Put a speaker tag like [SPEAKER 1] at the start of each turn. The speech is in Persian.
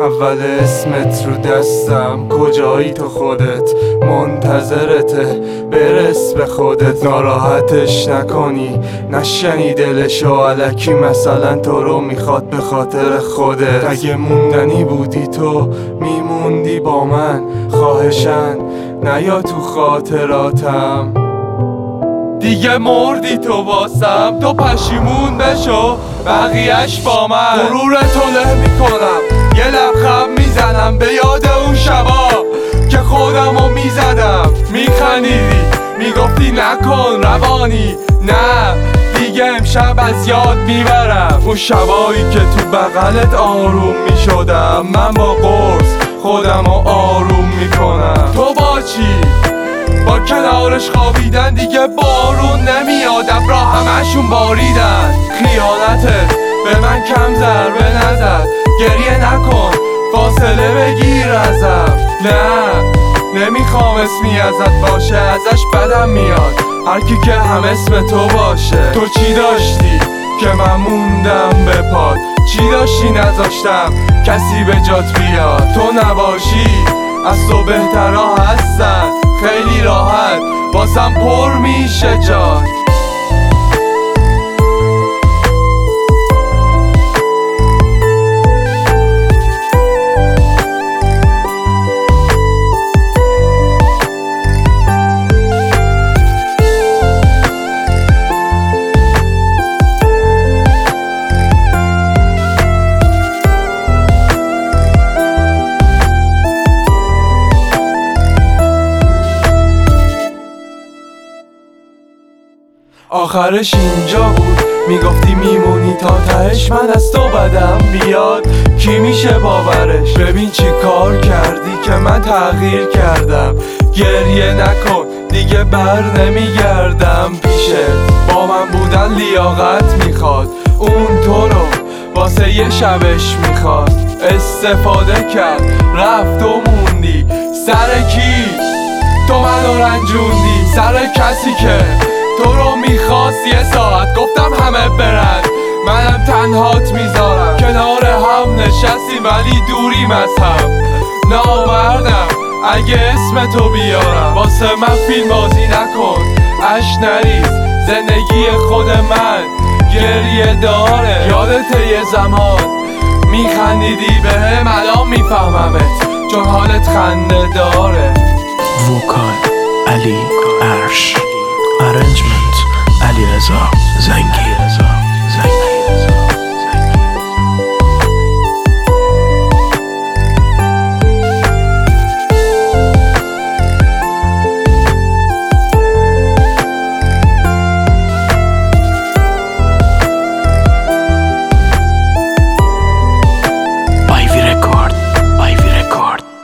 [SPEAKER 1] اول اسمت رو دستم، کجایی تو خودت؟ منتظرته برس به خودت. ناراحتش نکنی، نشنی دلشو الکی، مثلا تو رو میخواد به خاطر خودت. اگه موندنی بودی تو میموندی با من، خواهشن نیا تو خاطراتم. دیگه مردی تو واسم، تو پشیمون بشو بقیهش با من. غرور تو له میکنم، یه لبخند میزنم به یاد اون شبا که خودمو میزدم. میخندیدی میگفتی نکن روانی، نه دیگه امشب از یاد میبرم اون شبایی که تو بغلت آروم میشدم. من با قرص خودمو آروم میکنم. تو با چی؟ با کنارش خوابیدن، دیگه بارون نمیاد، ابرا همشون باریدن. خیانتت به من کم ضربه نزد، گریه نکن فاصله بگیر ازم. نه نمیخوام اسمی ازت باشه، ازش بدم میاد هر کی که هم اسم تو باشه. تو چی داشتی که من موندم به پات؟ چی داشتی نذاشتم کسی به جات بیاد؟ تو نباشی از تو بهترها هستن، خیلی راحت واسم پر میشه جات. آخرش اینجا بود، میگفتی میمونی تا تهش، من از تو بدم بیاد کی میشه باورش؟ ببین چی کار کردی که من تغییر کردم. گریه نکن دیگه بر نمیگردم پیشت. با من بودن لیاقت میخواد، اون تو رو واسه یه شبش میخواد. استفاده کرد رفت و موندی سر کی؟ تو منو رنجوندی سر کسی که تو رو میخواست. یه ساعت گفتم همه برن، منم تنهات میذارم. کنار هم نشستیم ولی دوریم از هم. نامردم اگه اسم تو بیارم، واسه من فیلم بازی نکن، اش نریز زندگی خود من گریه داره. یادت یه زمان میخندیدی بهم، الان میفهممت چون حالت خنده داره.
[SPEAKER 2] وکال علی عرش، ارنجمنت علیرضا زنگی.